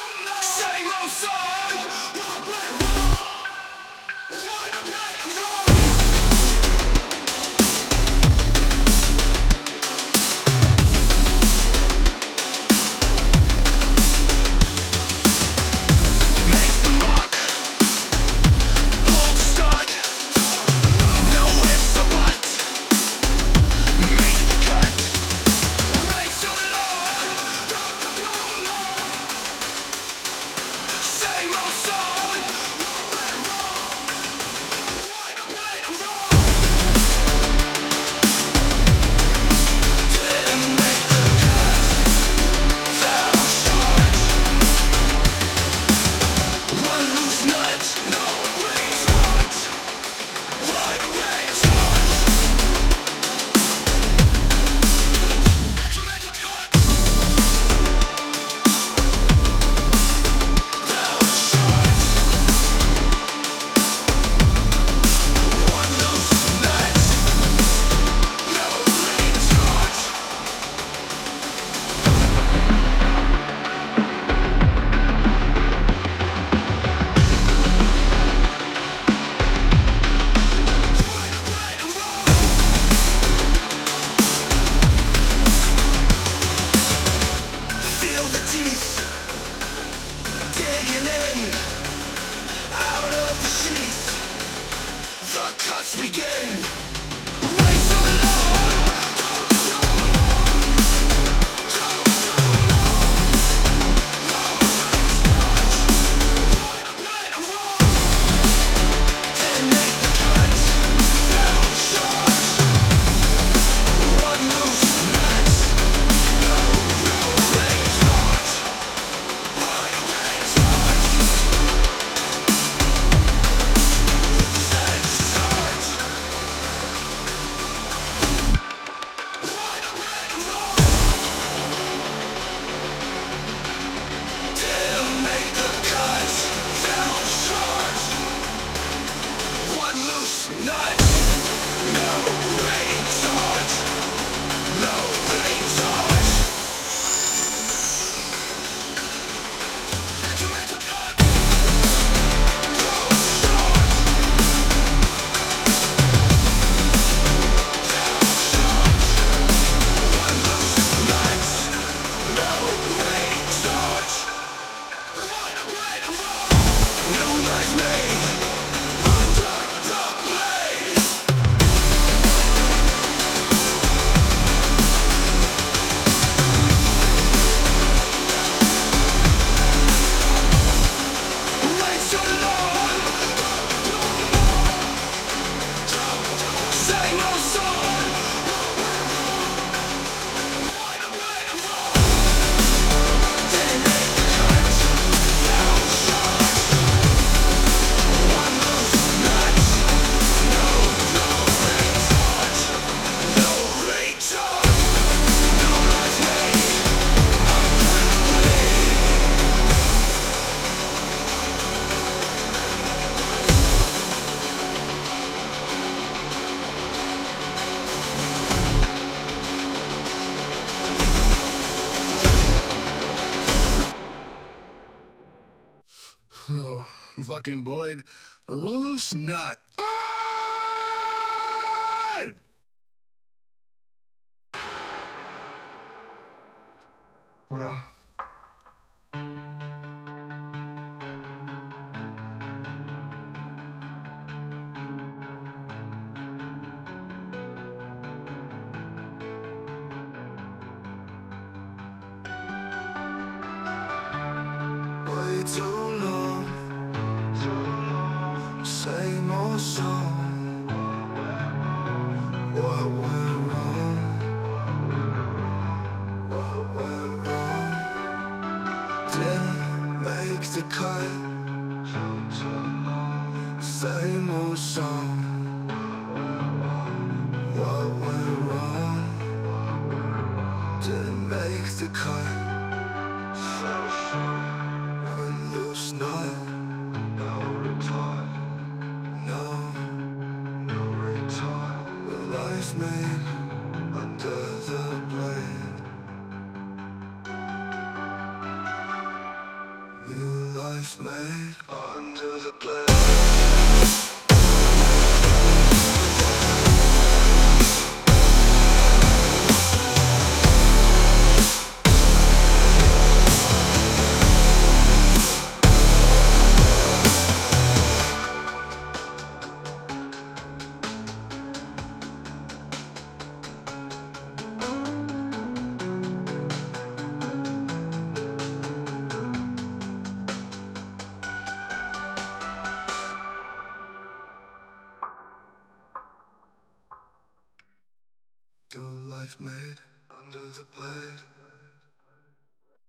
Same old song. Make the mark, hold start. No ifs or buts. Make the cut. Race along. Same old song. Didn't make the cut. Fell short. One loose nut. No ways hot. One ways hot. To make the cut. Fell short. One loose nut. No ways hot. Feel the teeth digging in, out of the sheath. The cuts begin. Race along. Didn't make the cut. Fell short. One loose nut. No ways hot. One ways hot. Set start. One ways hot. Didn't make the cut. Fell short. One loose nut. No ways hot. No ways hot. To make the cut. Fell short. Fell short. One loose nut. No ways hot. One ways hot. No knife made under the blade. Race along. Same old song. Didn't make the cut. Fell short. One loose nut. No ways hot. No ways hot. No knife made under the blade. Oh, fucking Boyd, loose nut. Well, way too long. Same old song. What went wrong? What went wrong? Didn't make the cut. Same old song. What went wrong? Didn't make the cut. One loose nut. No retard. No retard. The life made under the blade. made under the blade. Your life made under the blade.